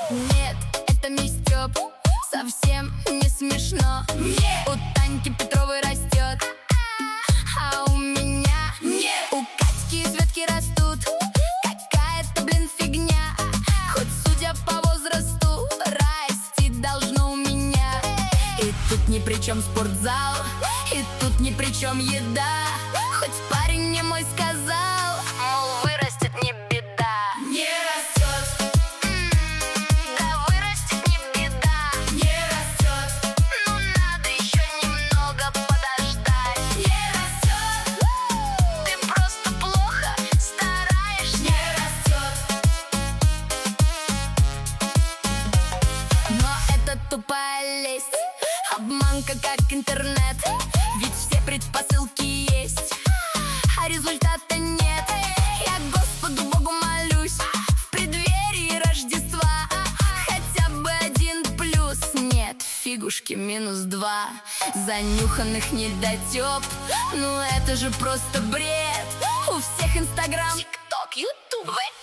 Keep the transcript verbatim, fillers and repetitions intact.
Нет, это не Стёп, совсем не смешно. Нет. У Таньки Петровой растет, а у меня нет. У Катьки ветки растут, какая-то, блин, фигня. Хоть судя по возрасту, расти должно у меня. И тут ни при чем спортзал, и тут ни при чем еда. Хоть парень не мой сказал, мол, вырастет не беда. Не растет, да вырастет не беда. не растет, Ну надо еще немного подождать. не растет, Ты просто плохо стараешься. не растет. Но это тупая лесть, обманка как интернет. Ведь все предпосылки есть, а результата нет. Я Господу Богу молюсь в преддверии Рождества. Хотя бы один плюс, нет, фигушки минус два. Занюханных недотёп, ну это же просто бред. У всех Инстаграм, ТикТок, Ютуб,